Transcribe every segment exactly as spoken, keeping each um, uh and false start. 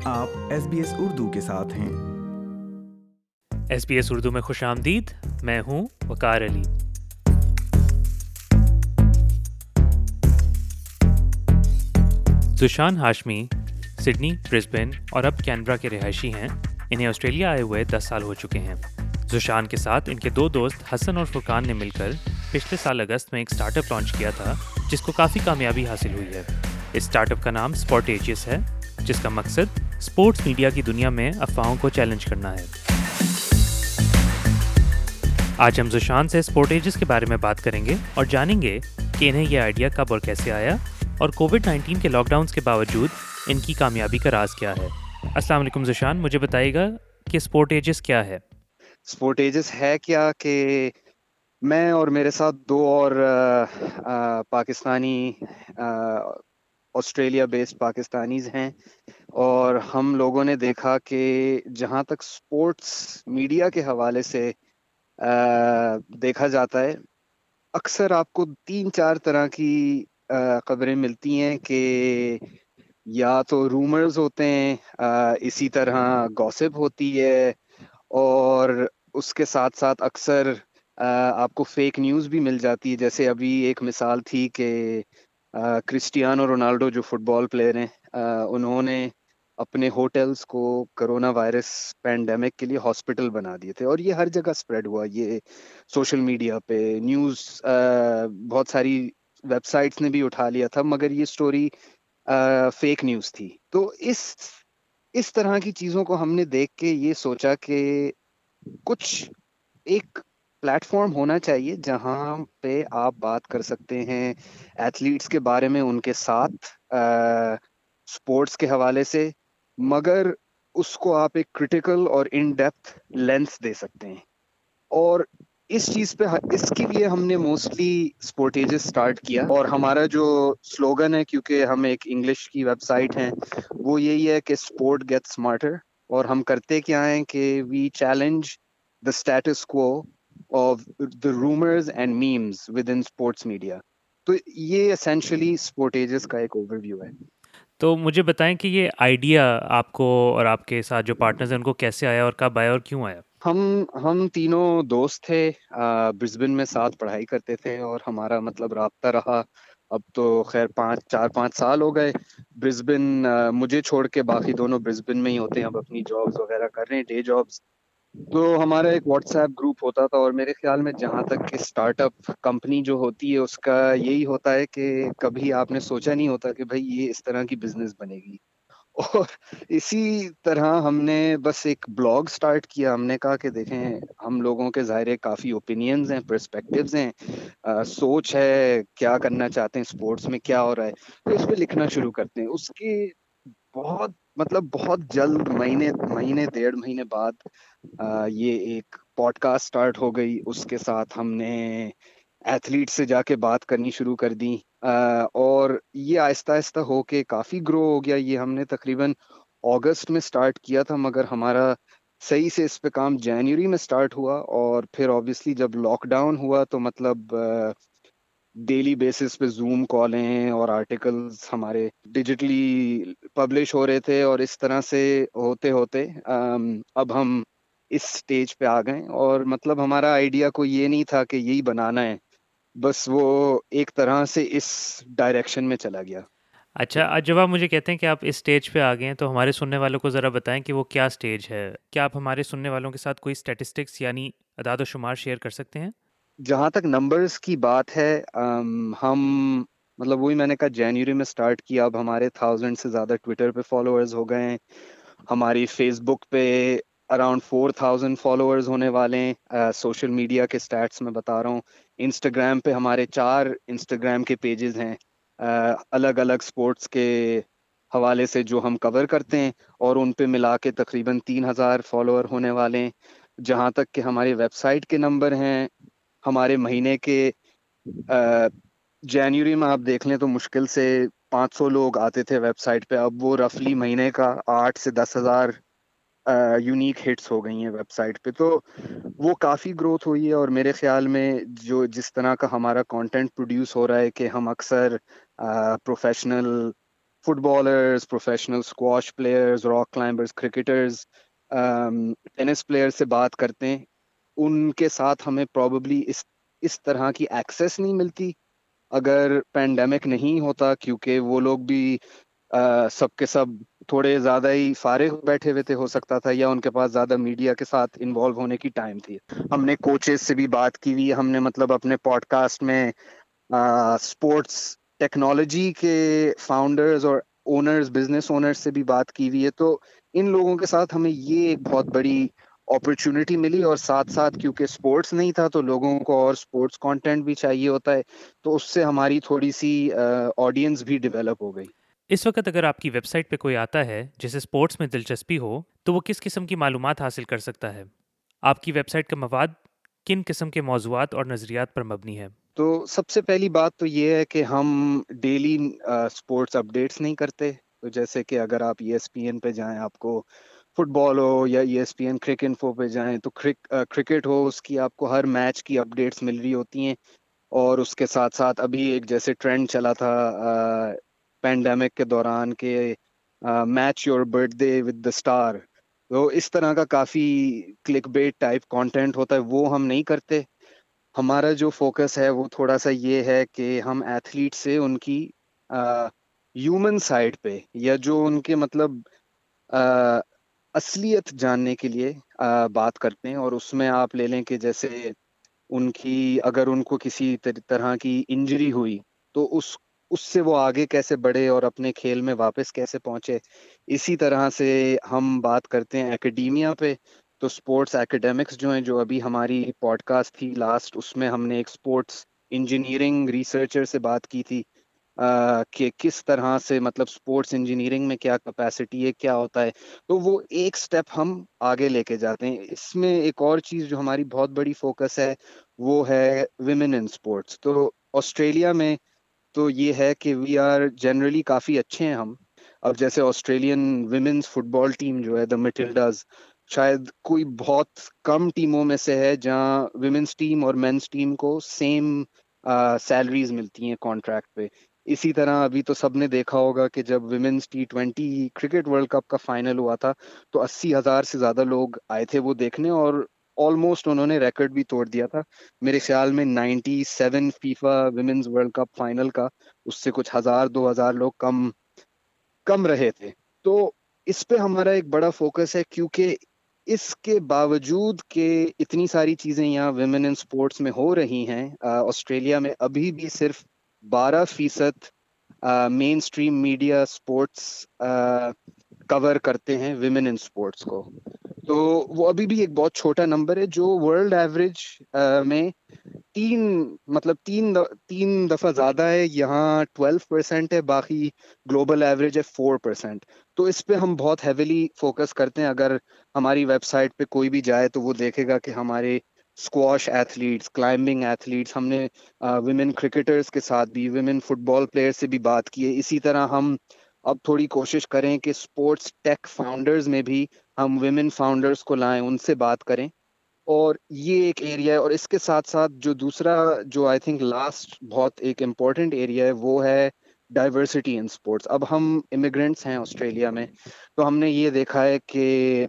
आप S B S Urdu के साथ हैं। एस बी एस उर्दू में खुश आमदीद। मैं हूँ वकार अली। ज़ुशान हाशमी सिडनी, ब्रिस्बेन और अब कैनबरा के रिहायशी हैं। इन्हें ऑस्ट्रेलिया आए हुए दस साल हो चुके हैं। ज़ुशान के साथ इनके दो दोस्त हसन और फुरकान ने मिलकर पिछले साल अगस्त में एक स्टार्टअप लॉन्च किया था, जिसको काफ़ी कामयाबी हासिल हुई है। इस स्टार्टअप का नाम स्पोर्टेजियस है, जिसका मकसद स्पोर्ट्स मीडिया की दुनिया में अफवाहों को चैलेंज करना है। आज हम ज़ुशान से स्पोर्टेजियस के बारे में बात करेंगे और जानेंगे कि इन्हें यह आइडिया कब और कैसे आया और कोविड नाइन्टीन के लॉकडाउन के बावजूद इनकी कामयाबी का राज क्या है। अस्सलाम वालेकुम ज़ुशान, मुझे बताइएगा कि स्पोर्टेजियस क्या है। स्पोर्टेजियस है क्या कि मैं और मेरे साथ दो और आ, आ, पाकिस्तानी ऑस्ट्रेलिया बेस्ड पाकिस्तानीज हैं, और हम लोगों ने देखा कि जहाँ तक स्पोर्ट्स मीडिया के हवाले से आ, देखा जाता है, अक्सर आपको तीन चार तरह की आ, खबरें मिलती हैं कि या तो रूमर्स होते हैं, आ, इसी तरह गॉसिप होती है, और उसके साथ साथ अक्सर आ, आपको फेक न्यूज़ भी मिल जाती है। जैसे अभी एक मिसाल थी कि आ, क्रिस्टियानो रोनाल्डो जो फुटबॉल प्लेयर हैं, आ, उन्होंने अपने होटल्स को कोरोना वायरस पैंडेमिक के लिए हॉस्पिटल बना दिए थे, और ये हर जगह स्प्रेड हुआ। ये सोशल मीडिया पे न्यूज़, बहुत सारी वेबसाइट्स ने भी उठा लिया था, मगर ये स्टोरी फेक न्यूज़ थी। तो इस इस तरह की चीज़ों को हमने देख के ये सोचा कि कुछ एक प्लेटफॉर्म होना चाहिए जहां पे आप बात कर सकते हैं एथलीट्स के बारे में, उनके साथ स्पोर्ट्स के हवाले से, मगर उसको आप एक क्रिटिकल और इन डेप्थ लेंस दे सकते हैं। और इस चीज पे इसके लिए हमने मोस्टली स्पोर्टेजेस स्टार्ट किया, और हमारा जो स्लोगन है, क्योंकि हम एक इंग्लिश की वेबसाइट हैं, वो यही है कि स्पोर्ट गेट्स स्मार्टर। और हम करते क्या हैं कि we challenge the status quo of the rumours and memes within sports media. तो ये एसेंशियली स्पोर्टेजेस का एक ओवरव्यू है। तो मुझे बताएं कि ये आइडिया आपको और आपके साथ जो पार्टनर्स हैं उनको कैसे आया और कब आया और क्यों आया। हम हम तीनों दोस्त थे, ब्रिस्बेन में साथ पढ़ाई करते थे, और हमारा मतलब राब्ता रहा। अब तो खैर पाँच चार पाँच साल हो गए। ब्रिस्बेन मुझे छोड़ के बाकी दोनों ब्रिस्बेन में ही होते हैं, अब अपनी जॉब्स वगैरह कर रहे हैं, डे जॉब्स। तो हमारा एक व्हाट्सएप ग्रुप होता था, और मेरे ख्याल में जहाँ तक कि स्टार्टअप कंपनी जो होती है उसका यही होता है कि कभी आपने सोचा नहीं होता कि भाई ये इस तरह की बिजनेस बनेगी। और इसी तरह हमने बस एक ब्लॉग स्टार्ट किया। हमने कहा कि देखें, हम लोगों के ज़ाहिर है काफ़ी ओपिनियंस हैं, पर्सपेक्टिव्स हैं, आ, सोच है, क्या करना चाहते हैं, स्पोर्ट्स में क्या हो रहा है, तो इस पे लिखना शुरू करते हैं। उसके बहुत मतलब बहुत जल्द, महीने महीने डेढ़ महीने बाद आ, ये एक पॉडकास्ट स्टार्ट हो गई। उसके साथ हमने एथलीट से जाके बात करनी शुरू कर दी, आ, और ये आहिस्ता आहिस्ता होके काफ़ी ग्रो हो गया। ये हमने तकरीबन अगस्त में स्टार्ट किया था, मगर हमारा सही से इस पे काम जनवरी में स्टार्ट हुआ। और फिर ऑब्वियसली जब लॉकडाउन हुआ तो मतलब डेली बेसिस पे जूम कॉलें और आर्टिकल्स हमारे डिजिटली पब्लिश हो रहे थे, और इस तरह से होते होते अम, अब हम इस स्टेज पे आ गए। और मतलब हमारा आइडिया कोई ये नहीं था कि यही बनाना है, बस वो एक तरह से इस डायरेक्शन में चला गया। अच्छा, आज जब आप मुझे कहते हैं कि आप इस स्टेज पे आ गए हैं, तो हमारे सुनने वालों को ज़रा बताएं कि वो क्या स्टेज है। क्या आप हमारे सुनने वालों के साथ कोई स्टैटिस्टिक्स यानी अदाद शुमार शेयर कर सकते हैं। जहाँ तक नंबर्स की बात है, अम, हम मतलब वही मैंने कहा जनवरी में स्टार्ट किया। अब हमारे थाउजेंड से ज़्यादा ट्विटर पे फॉलोअर्स हो गए हैं। हमारी फेसबुक पे अराउंड फोर थाउजेंड फॉलोअर्स होने वाले हैं। सोशल मीडिया के स्टैट्स में बता रहा हूँ। इंस्टाग्राम पे हमारे चार इंस्टाग्राम के पेजेस हैं, अलग अलग स्पोर्ट्स के हवाले से जो हम कवर करते हैं, और उन पे मिला के तकरीबन तीन हज़ार फॉलोअर होने वाले हैं। जहाँ तक कि हमारी वेबसाइट के नंबर हैं, हमारे महीने के जनवरी में आप देख लें तो मुश्किल से पाँच सौ लोग आते थे वेबसाइट पे। अब वो रफली महीने का आठ से दस हज़ार यूनिक हिट्स हो गई हैं वेबसाइट पे। तो वो काफ़ी ग्रोथ हुई है। और मेरे ख्याल में जो जिस तरह का हमारा कंटेंट प्रोड्यूस हो रहा है कि हम अक्सर professional footballers, professional squash players, rock climbers, cricketers, tennis players से बात करते हैं, उनके साथ हमें प्रॉब्ली इस इस तरह की एक्सेस नहीं मिलती अगर पेंडेमिक नहीं होता, क्योंकि वो लोग भी आ, सबके सब थोड़े ज़्यादा ही फारिग बैठे हुए थे, हो सकता था, या उनके पास ज़्यादा मीडिया के साथ इन्वॉल्व होने की टाइम थी। हमने कोचेस से भी बात की हुई, हमने मतलब अपने पॉडकास्ट में स्पोर्ट्स टेक्नोलॉजी के फाउंडर्स और ओनर्स, बिजनेस ओनर्स से भी बात की हुई है। तो इन लोगों के साथ हमें ये एक बहुत बड़ी अपॉर्चुनिटी मिली, और साथ साथ क्योंकि स्पोर्ट्स नहीं था तो लोगों को और स्पोर्ट्स कंटेंट भी चाहिए होता है, तो उससे हमारी थोड़ी सी ऑडियंस भी डेवलप हो गई। इस वक्त अगर आपकी वेबसाइट पे कोई आता है जिसे स्पोर्ट्स में दिलचस्पी हो, तो वो किस किस्म की मालूमात हासिल कर सकता है? आपकी वेबसाइट का मवाद किन किस्म के मौज़ूआत और नज़रियात पर मबनी है? तो सबसे पहली बात तो ये है कि हम डेली स्पोर्ट्स अपडेट्स नहीं करते। तो जैसे कि अगर आप ई एस पी एन पे जाएं, आपको फुटबॉल हो, या E S P N Cricinfo पे जाएं तो क्रिक क्रिकेट हो, उसकी आपको हर मैच की अपडेट्स मिल रही होती हैं। और उसके साथ साथ अभी एक जैसे ट्रेंड चला था पेंडेमिक के दौरान के match your birthday with the star, तो इस तरह का काफ़ी क्लिक बेट टाइप कंटेंट होता है, वो हम नहीं करते। हमारा जो फोकस है वो थोड़ा सा ये है कि हम एथलीट से उनकी ह्यूमन साइड पे, या जो उनके मतलब आ, असलियत जानने के लिए आ, बात करते हैं। और उसमें आप ले लें कि जैसे उनकी, अगर उनको किसी तर- तरह की इंजरी हुई तो उस उससे वो आगे कैसे बढ़े और अपने खेल में वापस कैसे पहुंचे। इसी तरह से हम बात करते हैं एकेडमिया पे। तो स्पोर्ट्स एकेडमिक्स जो हैं, जो अभी हमारी पॉडकास्ट थी लास्ट, उसमें हमने एक स्पोर्ट्स इंजीनियरिंग रिसर्चर से बात की थी आ, कि किस तरह से मतलब स्पोर्ट्स इंजीनियरिंग में क्या कैपेसिटी है, क्या होता है। तो वो एक स्टेप हम आगे लेके जाते हैं। इसमें एक और चीज़ जो हमारी बहुत बड़ी फोकस है वो है विमेन इन स्पोर्ट्स। तो ऑस्ट्रेलिया में तो ये है कि वी आर जनरली काफ़ी अच्छे हैं हम। अब जैसे ऑस्ट्रेलियन विमेन्स फुटबॉल टीम जो है, द मिटिल्डाज, शायद कोई बहुत कम टीमों में से है जहां विमेन्स टीम और मेंस टीम को सेम सैलरीज मिलती हैं कॉन्ट्रैक्ट पे। इसी तरह अभी तो सबने देखा होगा कि जब women's T twenty cricket world cup का फाइनल हुआ था तो अस्सी हजार से ज्यादा लोग आए थे वो देखने, और ऑलमोस्ट उन्होंने रिकॉर्ड भी तोड़ दिया था। मेरे ख्याल में ninety seven FIFA women's world cup final का, उससे कुछ हजार दो हजार लोग कम कम रहे थे। तो इस पे हमारा एक बड़ा फोकस है, क्योंकि इसके बावजूद कि इतनी सारी चीजें यहाँ विमेन इन स्पोर्ट्स में हो रही हैं, अ, ऑस्ट्रेलिया में अभी भी सिर्फ बारह फीसद mainstream media sports cover करते हैं विमेन इन स्पोर्ट्स को। तो वो अभी भी एक बहुत छोटा नंबर है, जो वर्ल्ड एवरेज में तीन मतलब तीन द, तीन दफा ज्यादा है। यहाँ ट्वेल्व परसेंट है, बाकी ग्लोबल एवरेज है फोर परसेंट। तो इस पे हम बहुत हैविली फोकस करते हैं। अगर हमारी वेबसाइट पे कोई भी जाए तो वो देखेगा कि हमारे स्क्वॉश एथलीट्स, क्लाइंबिंग एथलीट्स, हमने विमेन क्रिकेटर्स के साथ भी, विमेन फुटबॉल प्लेयर्स से भी बात की है। इसी तरह हम अब थोड़ी कोशिश करें कि स्पोर्ट्स टेक फाउंडर्स में भी हम विमेन फाउंडर्स को लाएं, उनसे बात करें। और ये एक एरिया है। और इसके साथ साथ जो दूसरा, जो आई थिंक लास्ट बहुत एक इम्पॉर्टेंट एरिया है, वो है डाइवर्सिटी इन स्पोर्ट्स। अब हम इमिग्रेंट्स हैं ऑस्ट्रेलिया में, तो हमने ये देखा है कि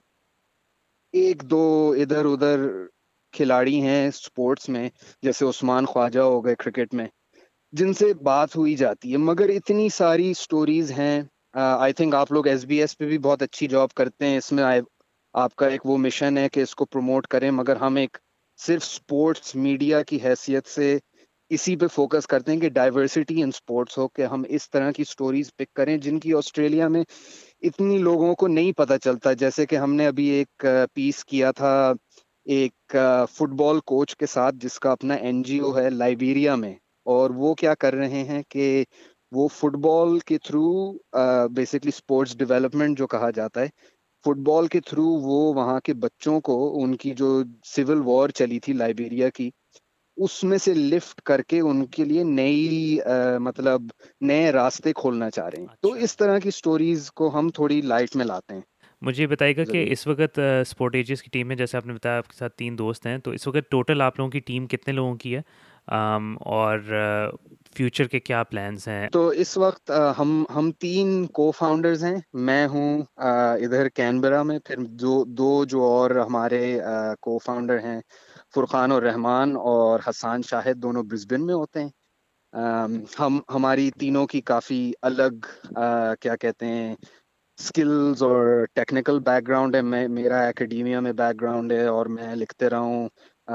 एक दो इधर उधर खिलाड़ी हैं स्पोर्ट्स में, जैसे उस्मान ख्वाजा हो गए क्रिकेट में, जिनसे बात हुई जाती है, मगर इतनी सारी स्टोरीज हैं। आई थिंक आप लोग एस बी एस पे भी बहुत अच्छी जॉब करते हैं इसमें। I- आपका एक वो मिशन है कि इसको प्रमोट करें, मगर हम एक सिर्फ स्पोर्ट्स मीडिया की हैसियत से इसी पे फोकस करते हैं कि डाइवर्सिटी इन स्पोर्ट्स हो, कि हम इस तरह की स्टोरीज पिक करें जिनकी ऑस्ट्रेलिया में इतनी लोगों को नहीं पता चलता। जैसे कि हमने अभी एक पीस किया था एक फुटबॉल कोच के साथ, जिसका अपना एन जी ओ है लाइबेरिया में। और वो क्या कर रहे हैं कि वो फुटबॉल के थ्रू, बेसिकली स्पोर्ट्स डेवलपमेंट जो कहा जाता है, फुटबॉल के थ्रू वो वहाँ के बच्चों को, उनकी जो सिविल वॉर चली थी लाइबेरिया की, उसमें से लिफ्ट करके उनके लिए नई अ, मतलब नए रास्ते खोलना चाह रहे हैं। तो अच्छा, इस तरह की स्टोरीज को हम थोड़ी लाइट में लाते हैं मुझे ये बताइएगा कि जरूर। इस वक्त स्पोर्ट एजेस की टीम में, जैसे आपने बताया आपके साथ तीन दोस्त हैं, तो इस वक्त टोटल आप लोगों की टीम कितने लोगों की है? अम, और फ्यूचर के क्या प्लान्स हैं? तो इस वक्त अ, हम हम तीन को फाउंडर्स हैं। मैं हूँ अ, इधर कैनबरा में, फिर जो दो जो और हमारे को फाउंडर हैं, फुरकान और रहमान और हसान शाहिद, दोनों ब्रिस्बेन में होते हैं। अम, हम हमारी तीनों की काफ़ी अलग अ, क्या कहते हैं स्किल्स और टेक्निकल बैकग्राउंड है। मैं मेरा एकेडमिया में बैकग्राउंड है और मैं लिखते रहा हूँ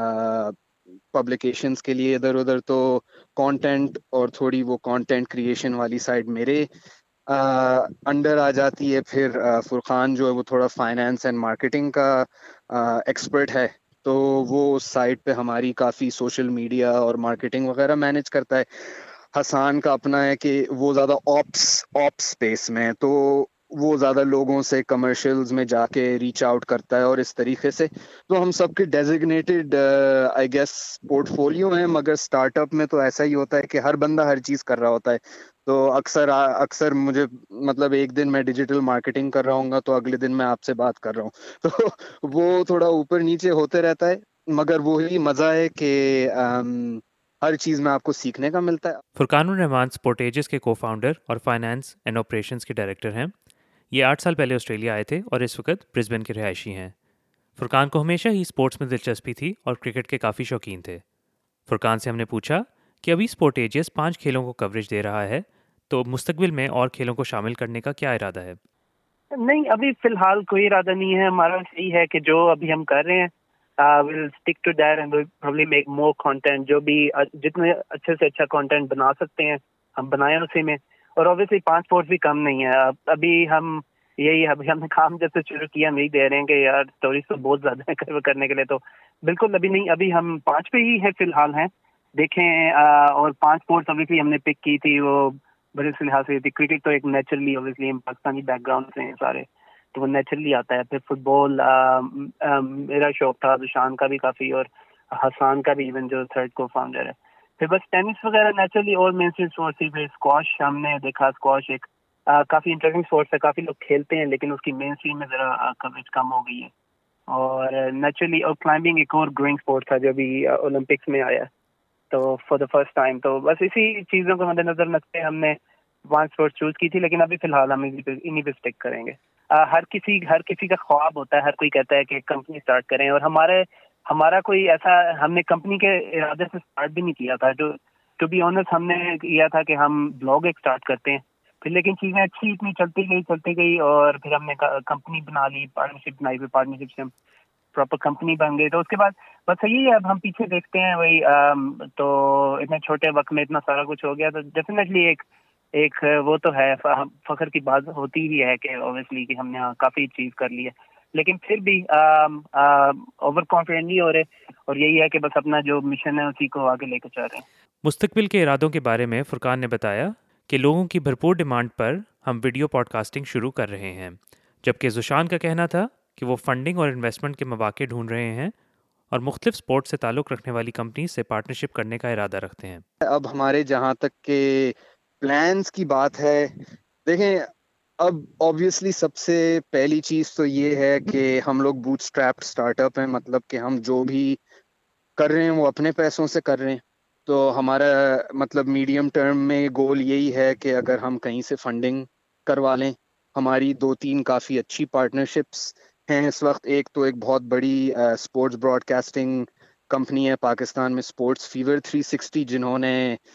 पब्लिकेशंस के लिए इधर उधर। तो कंटेंट और थोड़ी वो कंटेंट क्रिएशन वाली साइड मेरे अंडर आ जाती है। फिर अ, फुरकान जो है वो थोड़ा फाइनेंस एंड मार्केटिंग का एक्सपर्ट है, तो वो उस साइड पे हमारी काफ़ी सोशल मीडिया और मार्केटिंग वगैरह मैनेज करता है। हसान का अपना है कि वो ज़्यादा ऑप्स ऑप्स स्पेस में है, तो वो ज़्यादा लोगों से कमर्शियल्स में जाके रीच आउट करता है और इस तरीके से। तो हम सबके डेजिग्नेटेड आई गेस पोर्टफोलियो हैं, मगर स्टार्टअप में तो ऐसा ही होता है कि हर बंदा हर चीज़ कर रहा होता है। तो अक्सर अक्सर मुझे मतलब एक दिन मैं डिजिटल मार्केटिंग कर रहा हूँ तो अगले दिन मैं आपसे बात कर रहा हूँ तो वो थोड़ा ऊपर नीचे होते रहता है, मगर वही मज़ा है कि अम, हर चीज़ में आपको सीखने का मिलता है। फुरकानुर रहमान स्पोर्टेजेस के को फाउंडर और फाइनेंस एंड ऑपरेशंस के डायरेक्टर हैं। ये आठ साल पहले ऑस्ट्रेलिया आए थे और इस वक्त ब्रिस्बेन के रिहायशी हैं। फुरकान को हमेशा ही स्पोर्ट्स में दिलचस्पी थी और क्रिकेट के काफ़ी शौकीन थे। फुरकान से हमने पूछा कि अभी स्पोर्टेजियस पांच खेलों को कवरेज दे रहा है, तो मुस्तकबिल में और खेलों को शामिल करने का क्या इरादा है? नहीं, अभी फिलहाल कोई इरादा नहीं है हमारा। सही है कि जो अभी हम कर रहे हैं will stick to that and will probably make more content. जो भी अ, जितने अच्छे से अच्छा कंटेंट बना सकते हैं हम बनाए उसी में। और ऑब्वियसली पांच स्पोर्ट्स भी कम नहीं है। अब अभी हम यही अभी हमने काम जब से शुरू किया हम यही दे रहे हैं कि यार स्टोरीज तो बहुत ज्यादा है cover करने के लिए। तो बिल्कुल अभी नहीं, अभी हम पांच पे ही है फिलहाल हैं। देखें अ, और पांच स्पोर्ट्स ऑब्वियसली हमने पिक की थी वो बड़े से लिहाज से थी। क्रिकेट तो एक नेचुरली ऑब्वियसली हम पाकिस्तानी बैकग्राउंड से हैं सारे, तो वो नेचुरली आता है। फिर फुटबॉल मेरा शौक था, जुशान का भी काफी, और हसान का भी, इवन जो थर्ड को फाउंडर है। फिर बस टेनिस वगैरह नेचुरली और मेन स्ट्रीम स्पोर्ट्स थी। फिर स्क्वाश हमने देखा, स्क्वाश एक आ, काफी इंटरेस्टिंग स्पोर्ट्स है, काफी लोग खेलते हैं, लेकिन उसकी मेन स्ट्रीम में जरा कवरेज कम हो गई है। और नेचुरली और क्लाइंबिंग एक और ग्रोइंग स्पोर्ट था जो भी ओलंपिक्स में आया तो फॉर द फर्स्ट टाइम। तो बस इसी चीजों को मद्देनजर रखते हमने वन स्पोर्ट चूज की थी, लेकिन अभी फिलहाल हम इन्हीं पे इन्हीं पे स्टिक करेंगे। आ, हर किसी हर किसी का ख्वाब होता है, हर कोई कहता है कि कंपनी स्टार्ट करें, और हमारे हमारा कोई ऐसा हमने कंपनी के इरादे से स्टार्ट भी नहीं किया था। जो टू बी ऑनेस्ट हमने किया था कि हम ब्लॉग एक स्टार्ट करते हैं, फिर लेकिन चीजें अच्छी इतनी चलती गई चलती गई और फिर हमने कंपनी बना ली, पार्टनरशिप बनाई, फिर पार्टनरशिप से हम प्रॉपर कंपनी बन गई। तो उसके बाद बस यही है, अब हम पीछे देखते हैं वही। तो इतने छोटे वक्त में इतना सारा कुछ हो गया, तो डेफिनेटली एक एक वो तो है, फखर की बात होती ही है कि ऑब्वियसली कि हमने काफी अचीव कर लिया, लेकिन फिर भी ओवर कॉन्फिडेंट नहीं हो रहे। और यही है कि बस अपना जो मिशन है उसी को आगे लेकर चल रहे हैं। मुस्तकबिल के इरादों के बारे में फुरकान ने बताया कि लोगों की भरपूर डिमांड पर हम वीडियो पॉडकास्टिंग शुरू कर रहे हैं, जबकि जुशान का कहना था कि वो फंडिंग और इन्वेस्टमेंट के मौके ढूंढ रहे हैं और मुख्तलिफ स्पोर्ट्स से ताल्लुक़ रखने वाली कंपनी से पार्टनरशिप करने का इरादा रखते हैं। अब हमारे जहाँ तक के प्लान्स की बात है, देखें, अब ऑब्वियसली सबसे पहली चीज़ तो ये है कि हम लोग बूटस्ट्रैप्ड स्टार्टअप हैं, मतलब कि हम जो भी कर रहे हैं वो अपने पैसों से कर रहे हैं। तो हमारा मतलब मीडियम टर्म में गोल यही है कि अगर हम कहीं से फंडिंग करवा लें। हमारी दो तीन काफ़ी अच्छी पार्टनरशिप्स हैं इस वक्त। एक तो एक बहुत बड़ी स्पोर्ट्स ब्रॉडकास्टिंग कंपनी है पाकिस्तान में, स्पोर्ट्स फीवर थ्री सिक्सटी, जिन्होंने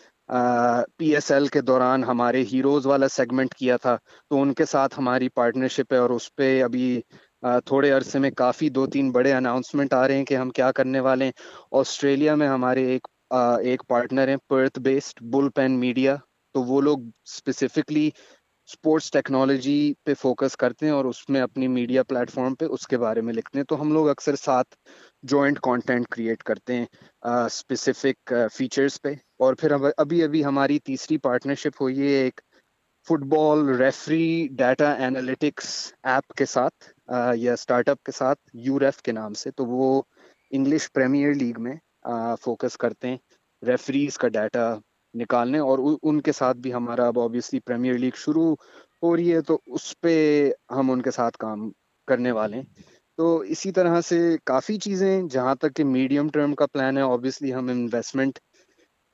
पी एस एल के दौरान हमारे हीरोज़ वाला सेगमेंट किया था। तो उनके साथ हमारी पार्टनरशिप है और उस पर अभी आ, थोड़े अरसे में काफ़ी दो तीन बड़े अनाउंसमेंट आ रहे हैं कि हम क्या करने वाले हैं। ऑस्ट्रेलिया में हमारे एक आ, एक पार्टनर है Perth based, Bullpen media. तो वो लोग स्पेसिफिकली स्पोर्ट्स टेक्नोलॉजी पे फोकस करते हैं और उसमें अपनी मीडिया प्लेटफॉर्म पे उसके बारे में लिखते हैं। तो हम लोग अक्सर साथ जॉइंट कंटेंट क्रिएट करते हैं स्पेसिफिक फीचर्स पे। और फिर अब अभी अभी हमारी तीसरी पार्टनरशिप हुई है एक football referee data analytics app के साथ, आ, या स्टार्टअप के साथ, यूरेफ के नाम से। तो वो इंग्लिश प्रीमियर लीग में फोकस करते हैं रेफरीज का डाटा निकालने, और उ, उनके साथ भी हमारा अब ऑब्वियसली प्रीमियर लीग शुरू हो रही है, तो उस पे हम उनके साथ काम करने वाले हैं। तो इसी तरह से काफ़ी चीज़ें, जहाँ तक कि मीडियम टर्म का प्लान है, ऑब्वियसली हम इन्वेस्टमेंट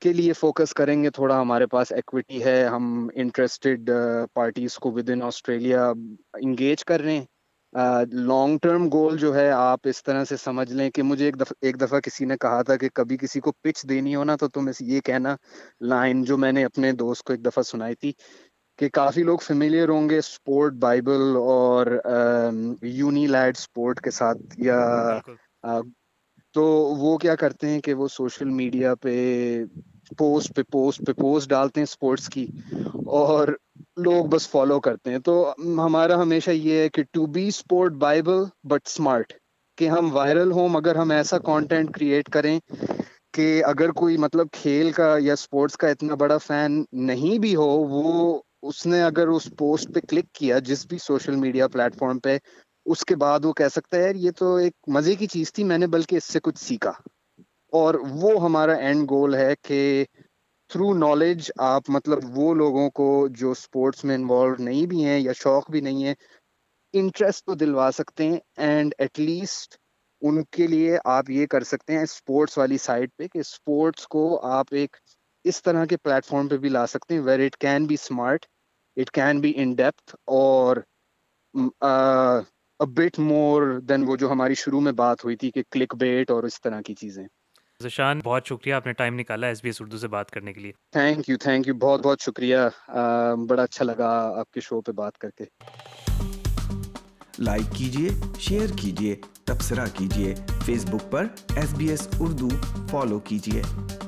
उसके लिए फोकस करेंगे। थोड़ा हमारे पास इक्विटी है, हम इंटरेस्टेड पार्टीज को विद इन ऑस्ट्रेलिया इंगेज कर रहे हैं। लॉन्ग टर्म गोल जो है आप इस तरह से समझ लें कि मुझे एक दफ़ा एक दफ़ा किसी ने कहा था कि कभी किसी को पिच देनी हो ना तो तुम इस ये कहना, लाइन जो मैंने अपने दोस्त को एक दफ़ा सुनाई थी कि काफ़ी लोग फेमिलियर होंगे स्पोर्ट बाइबल और यूनिलैड स्पोर्ट के साथ, या बिल्कुल। आ, तो वो क्या करते हैं कि वो सोशल मीडिया पे पोस्ट पे पोस्ट पे पोस्ट डालते हैं स्पोर्ट्स की और लोग बस फॉलो करते हैं। तो हमारा हमेशा ये है कि to be sport bible but smart, कि हम वायरल हों मगर हम ऐसा कंटेंट क्रिएट करें कि अगर कोई मतलब खेल का या स्पोर्ट्स का इतना बड़ा फैन नहीं भी हो, वो उसने अगर उस पोस्ट पे क्लिक किया जिस भी सोशल मीडिया प्लेटफॉर्म पे, उसके बाद वो कह सकता है यार ये तो एक मजे की चीज थी, मैंने बल्कि इससे कुछ सीखा। और वो हमारा एंड गोल है कि थ्रू नॉलेज आप मतलब वो लोगों को जो स्पोर्ट्स में इन्वॉल्व नहीं भी हैं या शौक भी नहीं है, इंटरेस्ट तो दिलवा सकते हैं। एंड एटलीस्ट उनके लिए आप ये कर सकते हैं स्पोर्ट्स वाली साइड पे कि स्पोर्ट्स को आप एक इस तरह के प्लेटफॉर्म पे भी ला सकते हैं where it can be smart, it can be in depth और अ बिट मोर देन वो जो हमारी शुरू में बात हुई थी कि क्लिक बेट और इस तरह की चीजें। ज़शान, बहुत शुक्रिया आपने टाइम निकाला एसबीएस उर्दू से बात करने के लिए। थैंक यू थैंक यू बहुत बहुत शुक्रिया। uh, बड़ा अच्छा लगा आपके शो पे बात करके। लाइक कीजिए, शेयर कीजिए, तबसरा कीजिए। फेसबुक पर S B S Urdu follow कीजिए।